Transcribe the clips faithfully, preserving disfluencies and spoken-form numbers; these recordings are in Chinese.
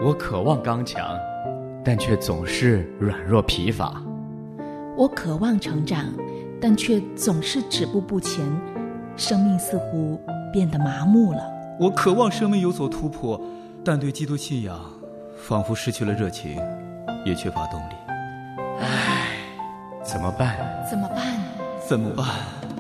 我渴望刚强，但却总是软弱疲乏。 我渴望成长，但却总是止步不前，生命似乎变得麻木了。 我渴望生命有所突破，但对基督信仰仿佛失去了热情，也缺乏动力。 唉，怎么办？ 怎么办？ 怎么办？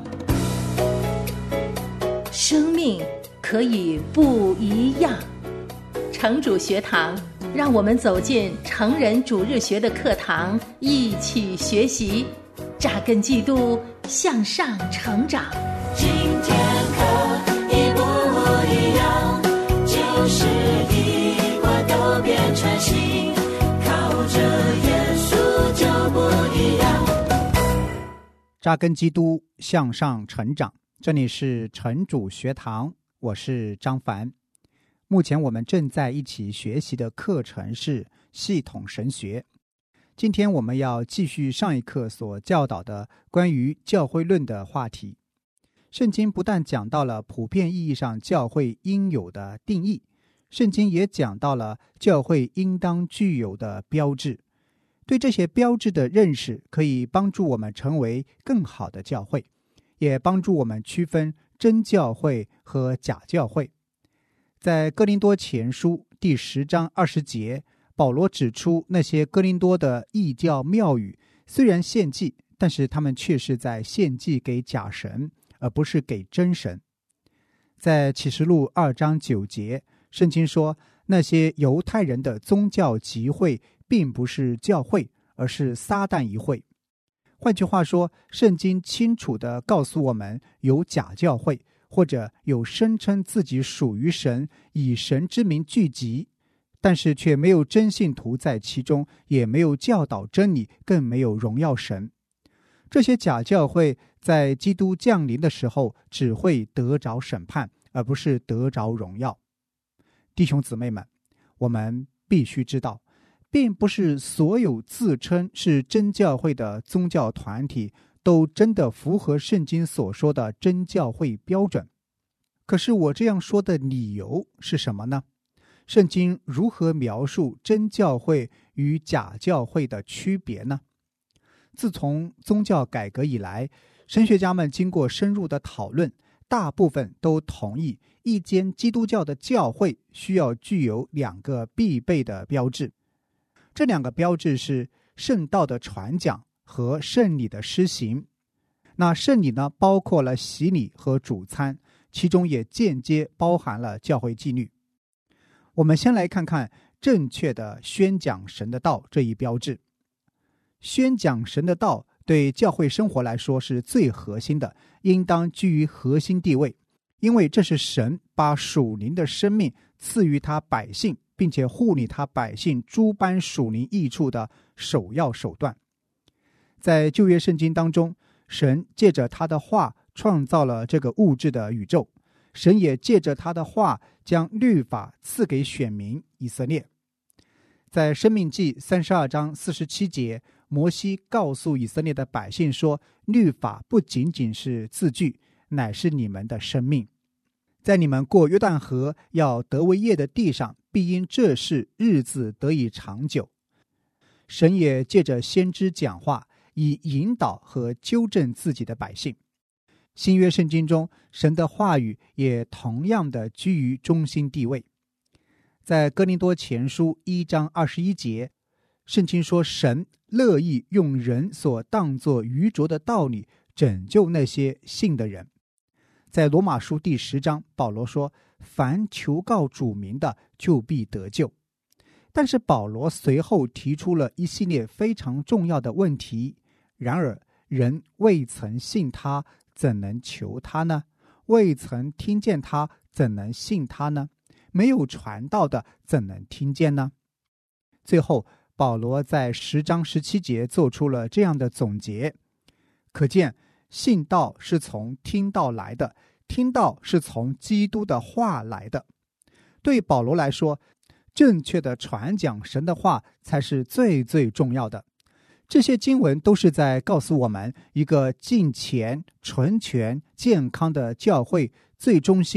生命可以不一样。城主学堂，让我们走进成人主日学的课堂，一起学习，扎根基督，向上成长。 今天可以不一样，就是一块都变成新，靠着耶稣就不一样。 扎根基督，向上成长。这里是城主学堂，我是张凡。目前我们正在一起学习的课程是系统神学。今天我们要继续上一课所教导的关于教会论的话题。圣经不但讲到了普遍意义上教会应有的定义，圣经也讲到了教会应当具有的标志。对这些标志的认识可以帮助我们成为更好的教会，也帮助我们区分真教会和假教会。在哥林多前书第十章二十节，保罗指出那些哥林多的异教庙宇虽然献祭，但是他们却是在献祭给假神，而不是给真神。在启示录二章九节，圣经说那些犹太人的宗教集会并不是教会，而是撒旦一会。换句话说，圣经清楚地告诉我们，有假教会，或者有声称自己属于神，以神之名聚集，但是却没有真信徒在其中，也没有教导真理，更没有荣耀神。这些假教会在基督降临的时候只会得着审判，而不是得着荣耀。弟兄姊妹们，我们必须知道，并不是所有自称是真教会的宗教团体都真的符合圣经所说的真教会标准。可是我这样说的理由是什么呢？圣经如何描述真教会与假教会的区别呢？自从宗教改革以来，神学家们经过深入的讨论，大部分都同意一间基督教的教会需要具有两个必备的标志。这两个标志是圣道的传讲和圣礼的施行。那圣礼呢，包括了洗礼和主餐，其中也间接包含了教会纪律。我们先来看看正确的宣讲神的道这一标志。宣讲神的道对教会生活来说是最核心的，应当居于核心地位，因为这是神把属灵的生命赐予他百姓，并且护理他百姓诸般属灵益处的首要手段。在旧约圣经当中，神借着他的话创造了这个物质的宇宙，神也借着他的话将律法赐给选民以色列。在申命记三十二章四十七节，摩西告诉以色列的百姓说，律法不仅仅是字句，乃是你们的生命。在你们过约旦河要得为业的地上，必因这事日子得以长久。神也借着先知讲话，以引导和纠正自己的百姓。新约圣经中，神的话语也同样的居于中心地位。在哥林多前书一章二十一节，圣经说神乐意用人所当作愚拙的道理拯救那些信的人。在罗马书第十章，保罗说，凡求告主名的，就必得救。但是保罗随后提出了一系列非常重要的问题。然而人未曾信他，怎能求他呢？未曾听见他，怎能信他呢？没有传道的，怎能听见呢？最后保罗在十章十七节做出了这样的总结，可见信道是从听道来的，听道是从基督的话来的。对保罗来说，正确的传讲神的话才是最最重要的。这些经文都是在告诉我们，一个敬虔、纯全、健康的教会最中心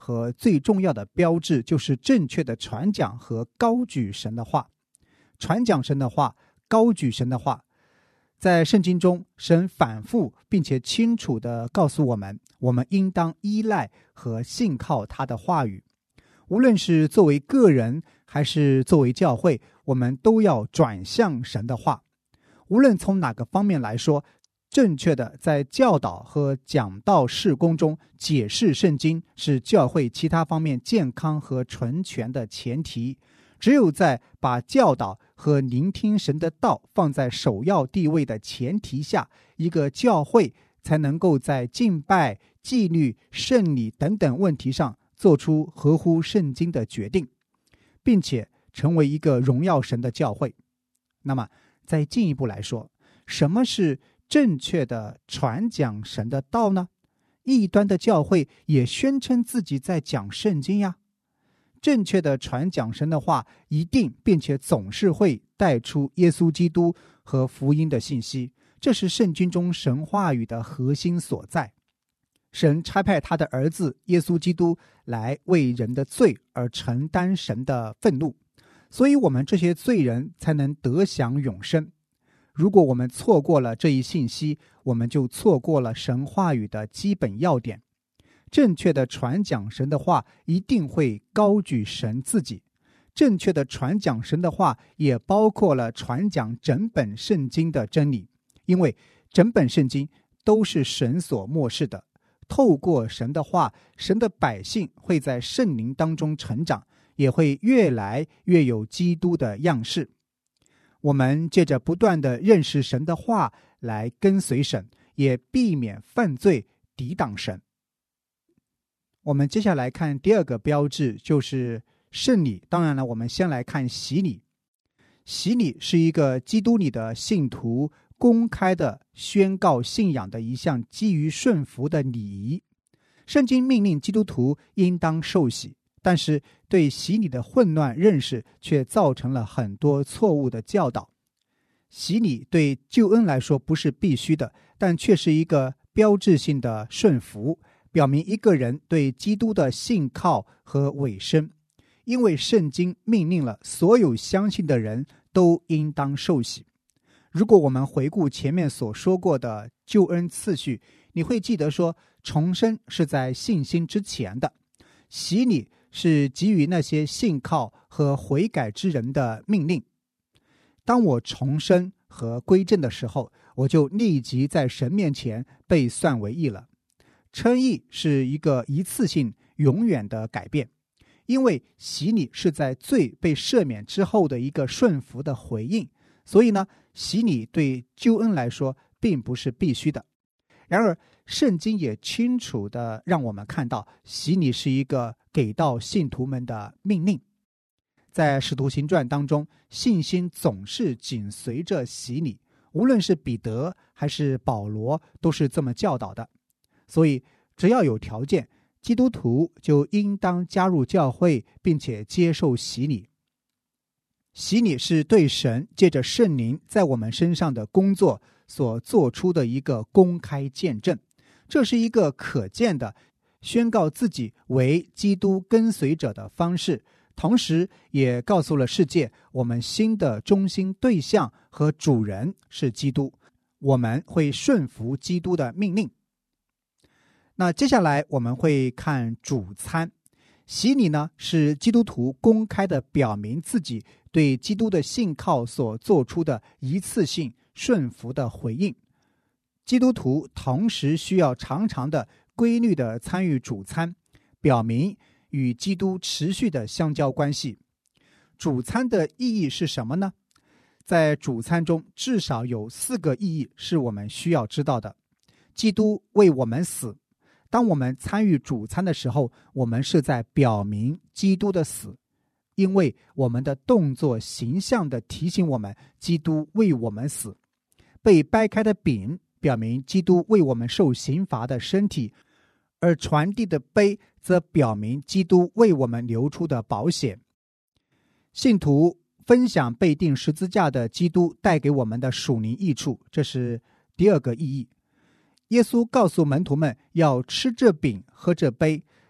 和最重要的标志就是正确的传讲和高举神的话。传讲神的话，高举神的话，在圣经中，神反复并且清楚地告诉我们，我们应当依赖和信靠他的话语。无论是作为个人还是作为教会，我们都要转向神的话。无论从哪个方面来说，正确的在教导和讲道事工中解释圣经是教会其他方面健康和纯全的前提。只有在把教导和聆听神的道放在首要地位的前提下，一个教会才能够在敬拜、纪律、圣礼等等问题上做出合乎圣经的决定，并且成为一个荣耀神的教会。那么再进一步来说，什么是正确的传讲神的道呢？异端的教会也宣称自己在讲圣经呀。正确的传讲神的话，一定并且总是会带出耶稣基督和福音的信息，这是圣经中神话语的核心所在。神差派他的儿子耶稣基督来为人的罪而承担神的愤怒，所以我们这些罪人才能得享永生。如果我们错过了这一信息，我们就错过了神话语的基本要点。正确的传讲神的话，一定会高举神自己。正确的传讲神的话，也包括了传讲整本圣经的真理，因为整本圣经都是神所默示的。透过神的话，神的百姓会在圣灵当中成长，也会越来越有基督的样式。我们借着不断的认识神的话来跟随神，也避免犯罪，抵挡神。我们接下来看第二个标志，就是圣礼。当然了，我们先来看洗礼。洗礼是一个基督里的信徒公开的宣告信仰的一项基于顺服的礼仪。圣经命令基督徒应当受洗，但是对洗礼的混乱认识却造成了很多错误的教导。洗礼对救恩来说不是必须的，但却是一个标志性的顺服，表明一个人对基督的信靠和委身。因为圣经命令了所有相信的人都应当受洗。如果我们回顾前面所说过的救恩次序，你会记得说，重生是在信心之前的，洗礼是给予那些信靠和悔改之人的命令。当我重生和归正的时候，我就立即在神面前被算为义了。称义是一个一次性永远的改变，因为洗礼是在罪被赦免之后的一个顺服的回应，所以呢，洗礼对救恩来说并不是必须的。然而圣经也清楚地让我们看到，洗礼是一个给到信徒们的命令。在使徒行传当中，信心总是紧随着洗礼，无论是彼得还是保罗都是这么教导的。所以只要有条件，基督徒就应当加入教会，并且接受洗礼。洗礼是对神借着圣灵在我们身上的工作所做出的一个公开见证，这是一个可见的宣告自己为基督跟随者的方式，同时也告诉了世界，我们新的中心对象和主人是基督，我们会顺服基督的命令。那接下来我们会看主餐。洗礼呢，是基督徒公开的表明自己对基督的信靠所做出的一次性顺服的回应。基督徒同时需要常常的规律的参与主餐，表明与基督持续的相交关系。主餐的意义是什么呢？在主餐中至少有四个意义是我们需要知道的。基督为我们死，当我们参与主餐的时候，我们是在表明基督的死，因为我们的动作形象地提醒我们基督为我们死。被掰开的饼表明基督为我们受刑罚的身体，而传递的杯则表明基督为我们流出的宝血。信徒分享被钉十字架的基督带给我们的属灵益处，这是第二个意义。耶稣告诉门徒们要吃这饼喝这杯，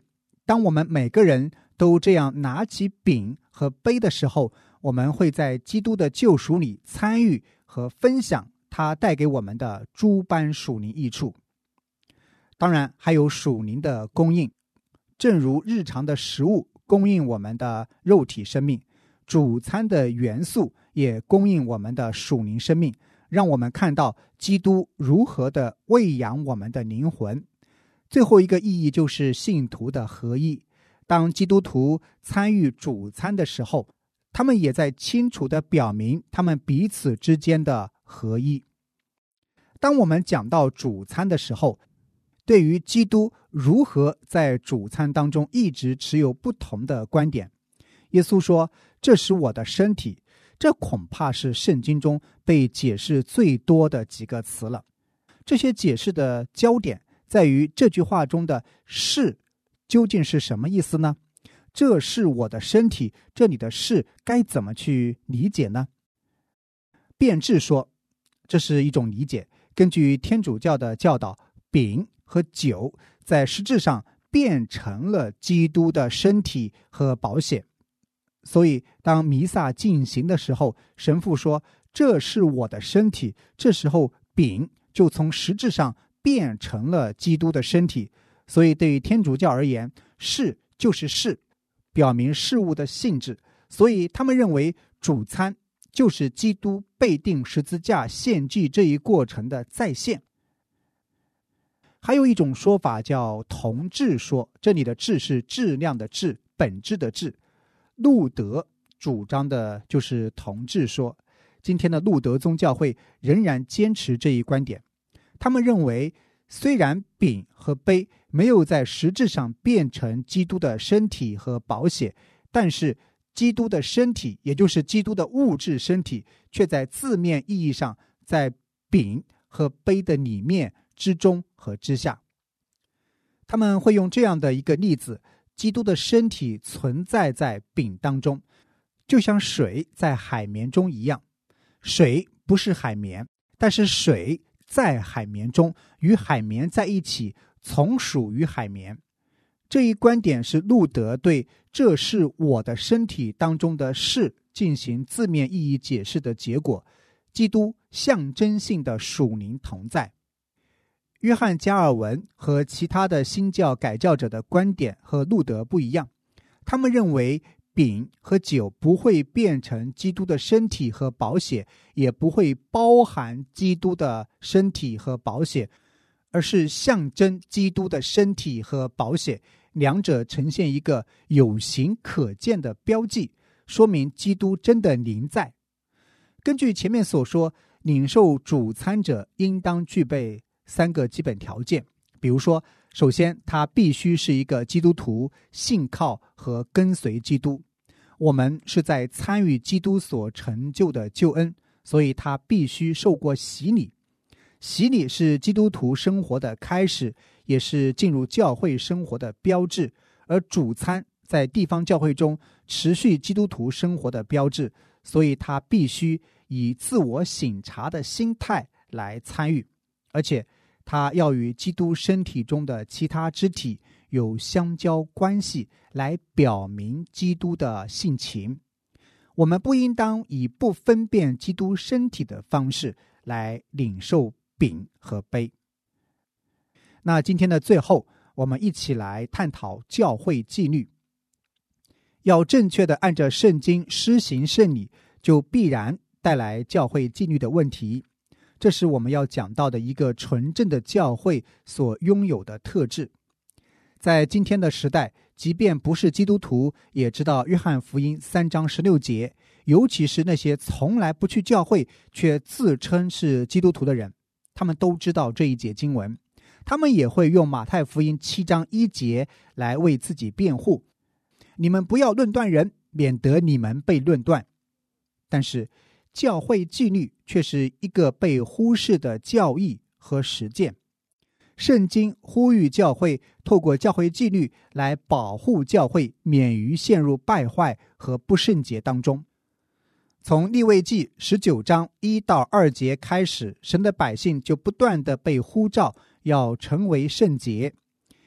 当我们每个人都这样拿起饼和杯的时候，我们会在基督的救赎里参与和分享他带给我们的诸般属灵益处。当然还有属灵的供应，正如日常的食物供应我们的肉体生命，主餐的元素也供应我们的属灵生命，让我们看到基督如何的喂养我们的灵魂。最后一个意义就是信徒的合一。当基督徒参与主餐的时候，他们也在清楚地表明他们彼此之间的合一。当我们讲到主餐的时候，对于基督如何在主餐当中一直持有不同的观点，耶稣说这是我的身体，这恐怕是圣经中被解释最多的几个词了。这些解释的焦点在于这句话中的是究竟是什么意思呢？这是我的身体，这里的是该怎么去理解呢？辩智说这是一种理解，根据天主教的教导，饼和酒在实质上变成了基督的身体和宝血。所以当弥撒进行的时候，神父说这是我的身体，这时候饼就从实质上变成了基督的身体。所以对于天主教而言，是就是是，表明事物的性质。所以他们认为主餐就是基督被钉十字架献祭这一过程的再现。还有一种说法叫同质说，这里的质是质量的质，本质的质。路德主张的就是同质说，今天的路德宗教会仍然坚持这一观点。他们认为虽然饼和杯没有在实质上变成基督的身体和宝血，但是基督的身体，也就是基督的物质身体，却在字面意义上在饼和杯的里面、之中和之下。他们会用这样的一个例子，基督的身体存在在饼当中，就像水在海绵中一样。水不是海绵，但是水在海绵中，与海绵在一起，从属于海绵。这一观点是路德对这是我的身体当中的是进行字面意义解释的结果，基督象征性的属灵同在。约翰加尔文和其他的新教改教者的观点和路德不一样，他们认为饼和酒不会变成基督的身体和宝血，也不会包含基督的身体和宝血，而是象征基督的身体和宝血，两者呈现一个有形可见的标记，说明基督真的临在。根据前面所说，领受主餐者应当具备三个基本条件，比如说，首先他必须是一个基督徒，信靠和跟随基督。我们是在参与基督所成就的救恩，所以他必须受过洗礼。洗礼是基督徒生活的开始，也是进入教会生活的标志，而主餐在地方教会中持续基督徒生活的标志，所以他必须以自我省察的心态来参与，而且他要与基督身体中的其他肢体有相交关系，来表明基督的性情。我们不应当以不分辨基督身体的方式来领受饼和杯。那今天的最后，我们一起来探讨教会纪律。要正确的按照圣经施行圣礼，就必然带来教会纪律的问题。这是我们要讲到的一个纯正的教会所拥有的特质。在今天的时代，即便不是基督徒，也知道约翰福音三章十六节，尤其是那些从来不去教会却自称是基督徒的人，他们都知道这一节经文。他们也会用马太福音七章一节来为自己辩护，你们不要论断人，免得你们被论断。但是教会纪律却是一个被忽视的教义和实践。圣经呼吁教会透过教会纪律来保护教会免于陷入败坏和不圣洁当中。从利未记十九章一到二节开始，神的百姓就不断的被呼召要成为圣洁。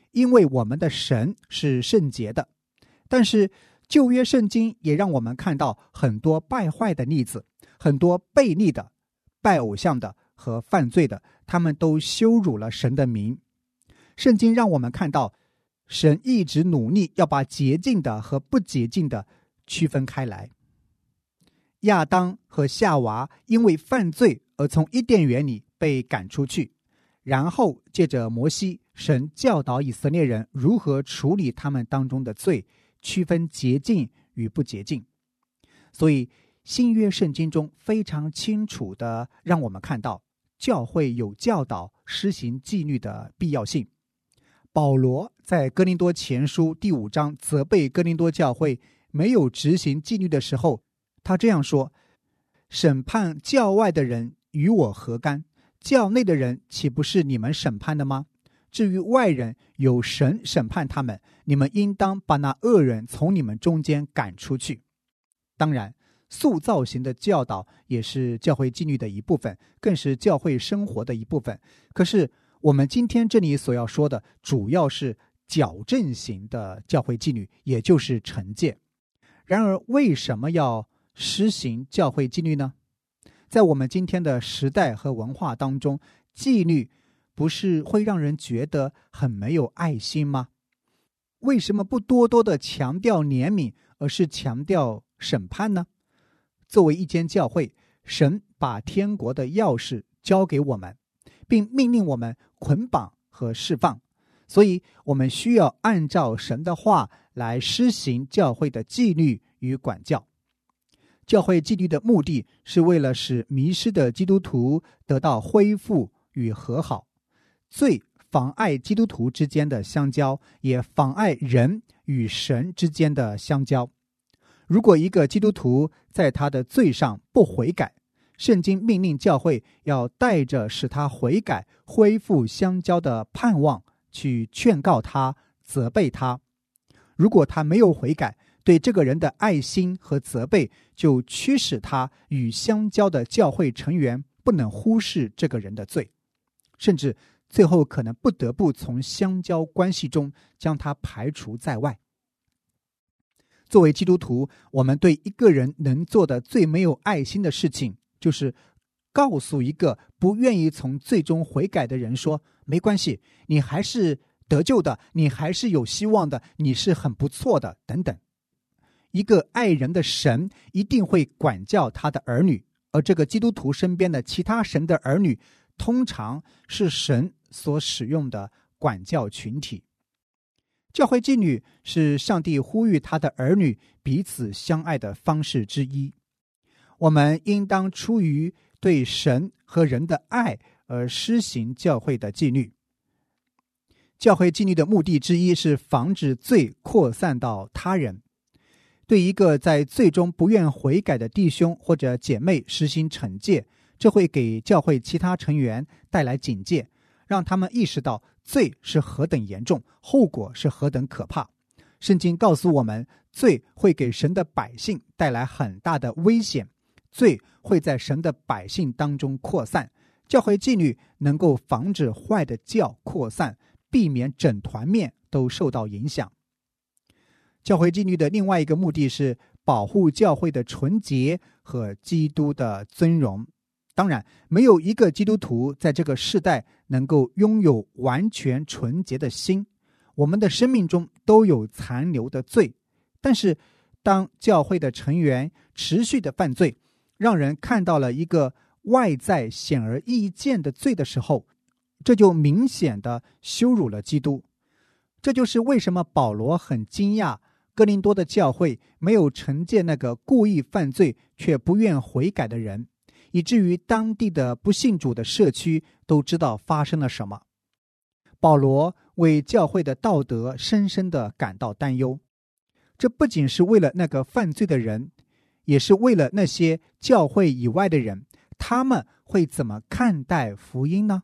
因为我们的神是圣洁的。但是旧约圣经也让我们看到很多败坏的例子，很多悖逆的、拜偶像的和犯罪的，他们都羞辱了神的名。圣经让我们看到神一直努力要把洁净的和不洁净的区分开来。亚当和夏娃因为犯罪而从伊甸园里被赶出去，然后借着摩西，神教导以色列人如何处理他们当中的罪，区分洁净与不洁净。所以新约圣经中非常清楚地让我们看到教会有教导施行纪律的必要性。保罗在哥林多前书第五章责备哥林多教会没有执行纪律的时候，他这样说：审判教外的人与我何干？教内的人岂不是你们审判的吗？至于外人，有神审判他们，你们应当把那恶人从你们中间赶出去。当然，塑造型的教导也是教会纪律的一部分，更是教会生活的一部分。可是我们今天这里所要说的主要是矫正型的教会纪律，也就是惩戒。然而为什么要施行教会纪律呢？在我们今天的时代和文化当中，纪律不是会让人觉得很没有爱心吗？为什么不多多的强调怜悯，而是强调审判呢？作为一间教会，神把天国的钥匙交给我们，并命令我们捆绑和释放，所以我们需要按照神的话来施行教会的纪律与管教。教会纪律的目的是为了使迷失的基督徒得到恢复与和好。罪妨碍基督徒之间的相交，也妨碍人与神之间的相交。如果一个基督徒在他的罪上不悔改，圣经命令教会要带着使他悔改、恢复相交的盼望去劝告他、责备他。如果他没有悔改，对这个人的爱心和责备就驱使他与相交的教会成员不能忽视这个人的罪，甚至最后可能不得不从相交关系中将他排除在外。作为基督徒，我们对一个人能做的最没有爱心的事情，就是告诉一个不愿意从罪中悔改的人说，没关系，你还是得救的，你还是有希望的，你是很不错的，等等。一个爱人的神一定会管教他的儿女，而这个基督徒身边的其他神的儿女，通常是神所使用的管教群体。教会纪律是上帝呼吁他的儿女彼此相爱的方式之一。我们应当出于对神和人的爱而施行教会的纪律。教会纪律的目的之一是防止罪扩散到他人。对一个在罪中不愿悔改的弟兄或者姐妹实行惩戒，这会给教会其他成员带来警戒，让他们意识到罪是何等严重，后果是何等可怕。圣经告诉我们，罪会给神的百姓带来很大的危险，罪会在神的百姓当中扩散。教会纪律能够防止坏的教扩散，避免整团面都受到影响。教会纪律的另外一个目的是保护教会的纯洁和基督的尊荣。当然，没有一个基督徒在这个世代能够拥有完全纯洁的心，我们的生命中都有残留的罪。但是当教会的成员持续的犯罪，让人看到了一个外在显而易见的罪的时候，这就明显的羞辱了基督。这就是为什么保罗很惊讶哥林多的教会没有惩戒那个故意犯罪却不愿悔改的人，以至于当地的不信主的社区都知道发生了什么。保罗为教会的道德深深地感到担忧，这不仅是为了那个犯罪的人，也是为了那些教会以外的人，他们会怎么看待福音呢？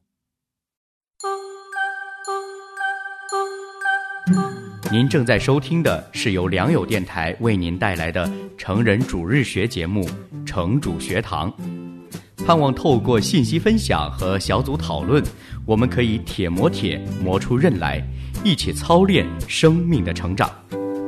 您正在收听的是由良友电台为您带来的成人主日学节目《成主学堂》，盼望透过信息分享和小组讨论，我们可以铁磨铁磨出刃来， 一起操练生命的成长。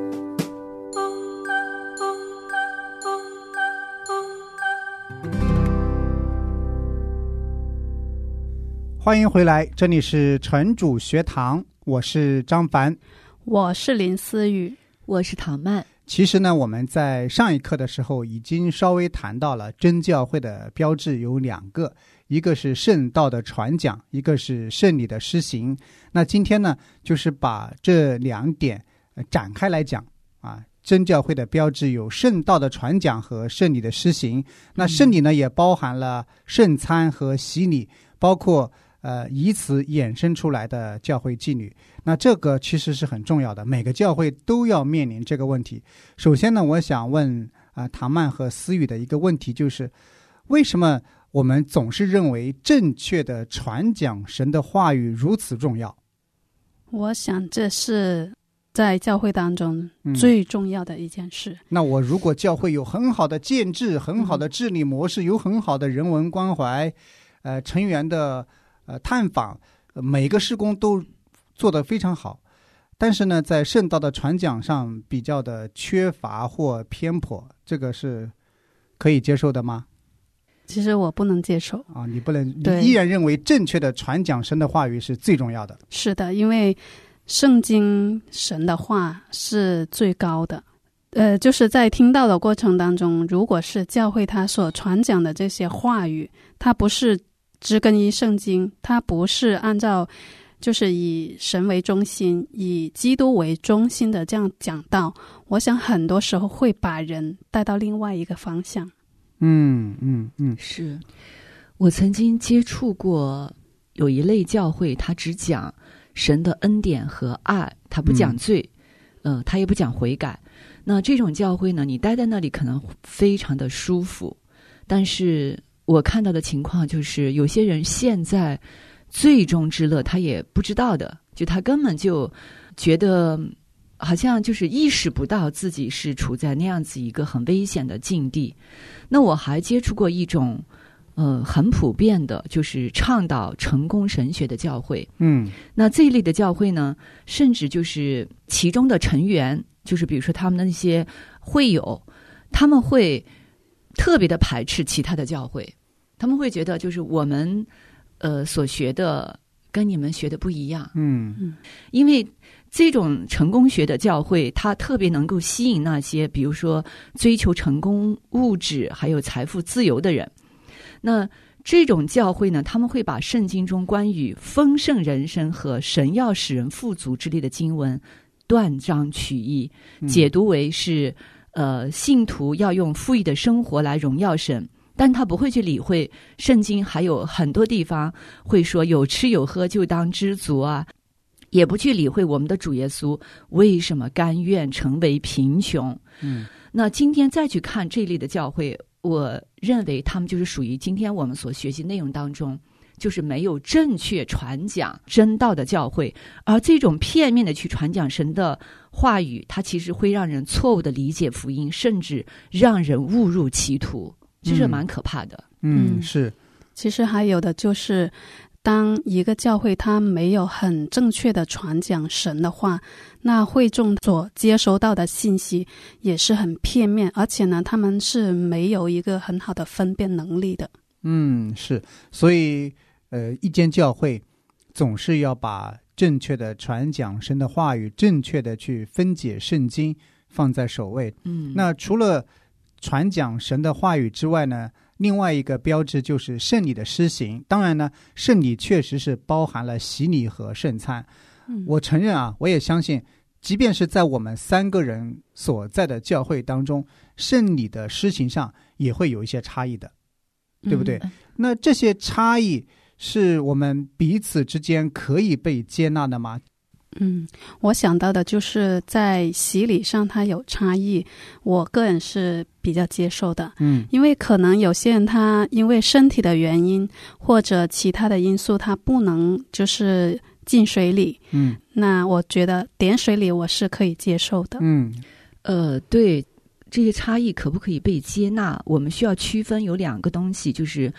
欢迎回来，这里是城主学堂，我是张凡， 我是林思雨， 我是唐曼。 其实呢，我们在上一课的时候已经稍微谈到了真教会的标志有两个，一个是圣道的传讲，一个是圣礼的施行。那今天呢，就是把这两点展开来讲啊。真教会的标志有圣道的传讲和圣礼的施行。那圣礼呢，也包含了圣餐和洗礼，包括呃，以此衍生出来的教会纪律。那这个其实是很重要的，每个教会都要面临这个问题。首先呢，我想问啊、呃，唐曼和思雨的一个问题，就是为什么我们总是认为正确的传讲神的话语如此重要？ 我想这是在教会当中最重要的一件事。嗯、 那我如果教会有很好的建制、很好的治理模式，有很好的人文关怀，呃，成员的呃，探访，呃、每个事工都做得非常好，但是呢，在圣道的传讲上比较的缺乏或偏颇，这个是可以接受的吗？ 其实我不能接受啊，你不能，你依然认为正确的传讲神的话语是最重要的。 是的，因为圣经神的话是最高的。呃，就是在听到的过程当中，如果是教会他所传讲的这些话语，它不是植根于圣经，它不是按照就是以神为中心，以基督为中心的这样讲道，我想很多时候会把人带到另外一个方向。 嗯嗯嗯， 是我曾经接触过有一类教会，他只讲神的恩典和爱，他不讲罪，嗯、呃，他也不讲悔改。那这种教会呢，你待在那里可能非常的舒服，但是我看到的情况就是有些人现在最终之乐他也不知道的，就他根本就觉得好像就是意识不到自己是处在那样子一个很危险的境地。那我还接触过一种呃很普遍的，就是倡导成功神学的教会。 嗯， 那这一类的教会呢，甚至就是其中的成员，就是比如说他们的那些会友，他们会特别的排斥其他的教会，他们会觉得就是我们呃所学的跟你们学的不一样。 嗯， 因为这种成功学的教会，它特别能够吸引那些比如说追求成功、物质还有财富自由的人。那这种教会呢，他们会把圣经中关于丰盛人生和神要使人富足之类的经文断章取义，解读为是呃信徒要用富裕的生活来荣耀神。但他不会去理会圣经还有很多地方会说有吃有喝就当知足啊，也不去理会我们的主耶稣为什么甘愿成为贫穷。 嗯， 那今天再去看这类的教会，我认为他们就是属于今天我们所学习内容当中就是没有正确传讲真道的教会。而这种片面的去传讲神的话语，它其实会让人错误的理解福音，甚至让人误入歧途，这是蛮可怕的。 嗯，嗯是。 其实还有的就是当一个教会它没有很正确的传讲神的话，那会众所接收到的信息也是很片面，而且呢他们是没有一个很好的分辨能力的。 嗯，是。所以呃，一间教会总是要把正确的传讲神的话语，正确的去分解圣经放在首位。 嗯， 那除了传讲神的话语之外呢，另外一个标志就是圣礼的施行。当然呢，圣礼确实是包含了洗礼和圣餐。 嗯， 我承认啊，我也相信即便是在我们三个人所在的教会当中，圣礼的施行上也会有一些差异的，对不对？ 嗯， 那这些差异是我们彼此之间可以被接纳的吗？ 嗯，我想到的就是在洗礼上它有差异，我个人是比较接受的。 嗯， 因为可能有些人他因为身体的原因或者其他的因素，他不能就是进水里。 嗯， 那我觉得点水礼我是可以接受的。 嗯， 呃，对，这些差异可不可以被接纳？我们需要区分有两个东西，就是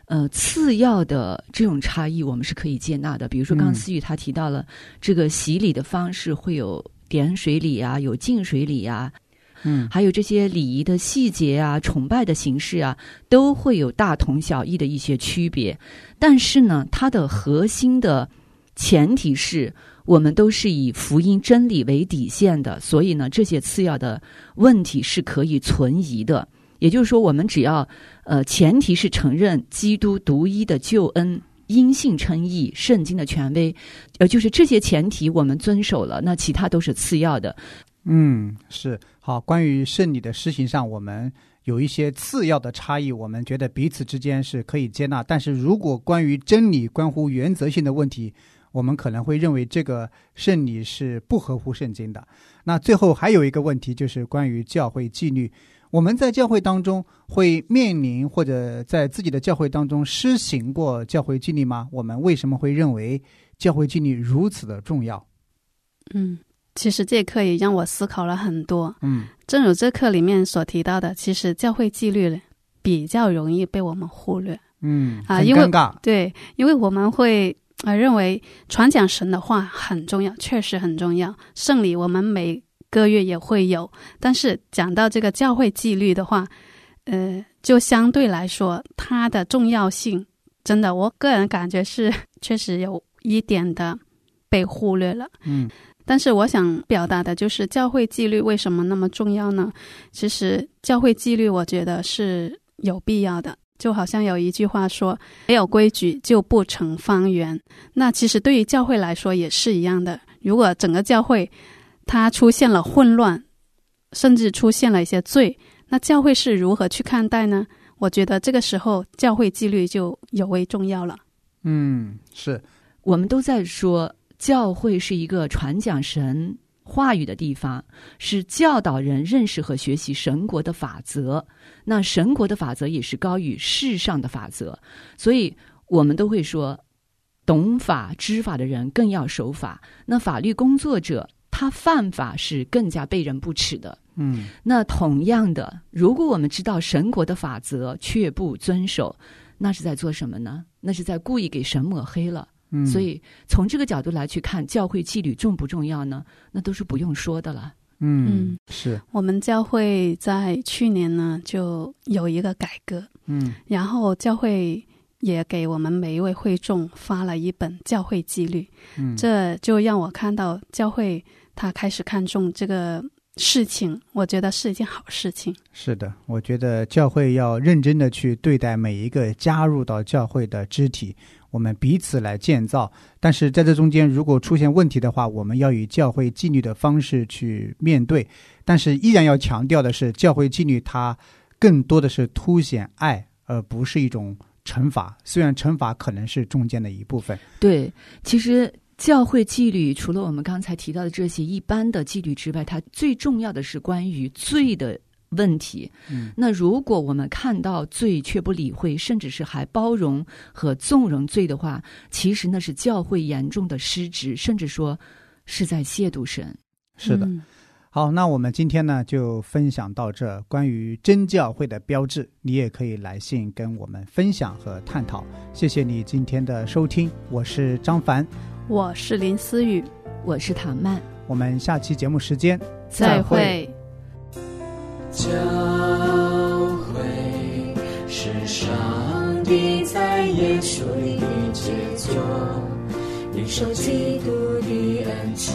呃次要的这种差异我们是可以接纳的。比如说刚刚思雨他提到了、嗯、这个洗礼的方式会有点水礼啊，有浸水礼啊， 嗯， 还有这些礼仪的细节啊，崇拜的形式啊，都会有大同小异的一些区别。但是呢，它的核心的前提是我们都是以福音真理为底线的，所以呢，这些次要的问题是可以存疑的。也就是说，我们只要呃，前提是承认基督独一的救恩，因信称义，圣经的权威，呃，就是这些前提我们遵守了，那其他都是次要的。 嗯，是。好，关于圣礼的施行上，我们有一些次要的差异，我们觉得彼此之间是可以接纳。但是如果关于真理、关乎原则性的问题，我们可能会认为这个圣礼是不合乎圣经的。那最后还有一个问题，就是关于教会纪律。我们在教会当中会面临或者在自己的教会当中施行过教会纪律吗？我们为什么会认为教会纪律如此的重要？ 嗯，其实这课也让我思考了很多。 嗯， 正如这课里面所提到的，其实教会纪律比较容易被我们忽略。 嗯， 啊， 很尴尬。 对，因为我们会呃认为传讲神的话很重要，确实很重要。圣礼我们每个月也会有，但是讲到这个教会纪律的话，呃，就相对来说它的重要性，真的我个人感觉是确实有一点的被忽略了。 嗯， 但是我想表达的就是教会纪律为什么那么重要呢？其实教会纪律我觉得是有必要的，就好像有一句话说，没有规矩就不成方圆。那其实对于教会来说也是一样的，如果整个教会它出现了混乱，甚至出现了一些罪，那教会是如何去看待呢？我觉得这个时候教会纪律就尤为重要了。 嗯，是。 我们都在说教会是一个传讲神话语的地方，是教导人认识和学习神国的法则。那神国的法则也是高于世上的法则，所以我们都会说懂法知法的人更要守法，那法律工作者他犯法是更加被人不齿的。 嗯， 那同样的，如果我们知道神国的法则却不遵守，那是在做什么呢？那是在故意给神抹黑了。 嗯， 所以从这个角度来去看教会纪律重不重要呢？那都是不用说的了。 嗯，是。 我们教会在去年呢就有一个改革， 嗯， 然后教会也给我们每一位会众发了一本教会纪律。 嗯， 这就让我看到教会他开始看重这个事情，我觉得是一件好事情。 是的，我觉得教会要认真的去对待每一个加入到教会的肢体，我们彼此来建造。但是在这中间如果出现问题的话，我们要以教会纪律的方式去面对。但是依然要强调的是，教会纪律它更多的是凸显爱，而不是一种惩罚，虽然惩罚可能是中间的一部分。 对，其实教会纪律除了我们刚才提到的这些一般的纪律之外，它最重要的是关于罪的问题。 嗯， 那如果我们看到罪却不理会，甚至是还包容和纵容罪的话，其实那是教会严重的失职，甚至说是在亵渎神。 是的。 嗯， 好，那我们今天呢就分享到这。关于真教会的标志，你也可以来信跟我们分享和探讨。谢谢你今天的收听，我是张凡， 我是林思雨， 我是唐曼， 我们下期节目时间再会。 教会是上帝在耶稣里的杰作，领受基督的恩赐，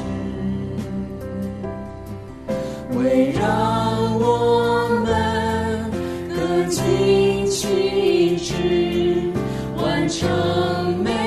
为让我们更尽其职，完成美